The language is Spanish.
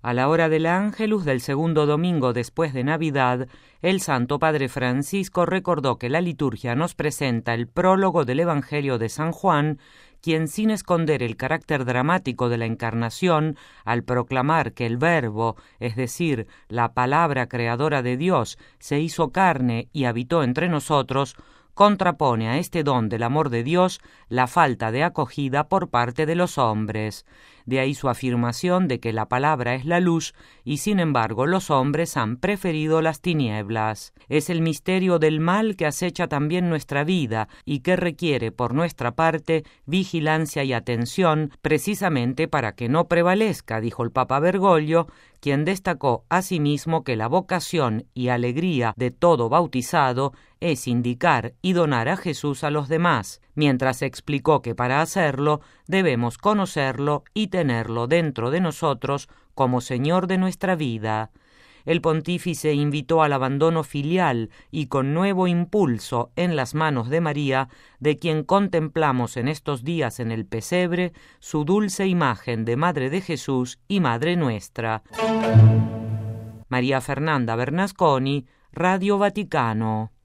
A la hora del Ángelus del segundo domingo después de Navidad, el Santo Padre Francisco recordó que la liturgia nos presenta el prólogo del Evangelio de San Juan, quien, sin esconder el carácter dramático de la encarnación, al proclamar que el Verbo, es decir, la palabra creadora de Dios, se hizo carne y habitó entre nosotros, contrapone a este don del amor de Dios la falta de acogida por parte de los hombres. De ahí su afirmación de que la palabra es la luz y sin embargo los hombres han preferido las tinieblas. Es el misterio del mal que acecha también nuestra vida y que requiere por nuestra parte vigilancia y atención precisamente para que no prevalezca, dijo el Papa Bergoglio, quien destacó asimismo que la vocación y alegría de todo bautizado es indicar y donar a Jesús a los demás, mientras explicó que para hacerlo debemos conocerlo y tenerlo dentro de nosotros como Señor de nuestra vida. El pontífice invitó al abandono filial y con nuevo impulso en las manos de María, de quien contemplamos en estos días en el pesebre su dulce imagen de Madre de Jesús y Madre nuestra. María Fernanda Bernasconi, Radio Vaticano.